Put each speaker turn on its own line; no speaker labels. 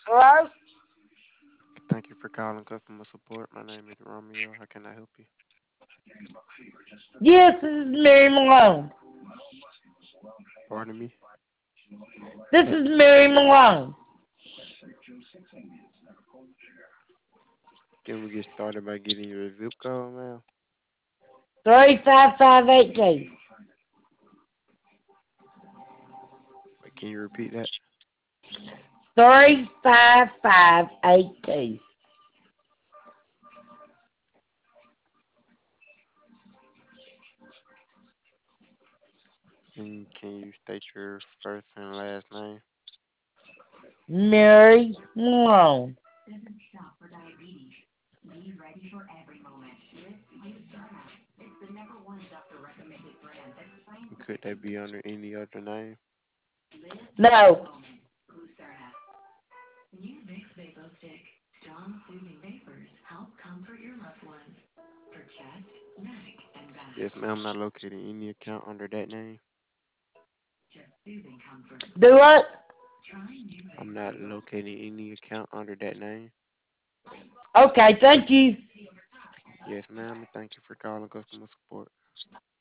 Hello?
Thank you for calling customer support. My name is Romeo. How can I help you?
Yes, this is Mary Malone.
Pardon me?
This is Mary Malone.
Can we get started by getting your zip code, ma'am?
35582.
Wait, can you repeat that?
35582.
And can you state your first and last name?
Mary Malone.
Could that be under any other name?
No.
Yes, ma'am. I'm not locating any account under that name.
Do what?
I'm not locating any account under that name.
Okay, thank you.
Yes, ma'am. And thank you for calling customer support.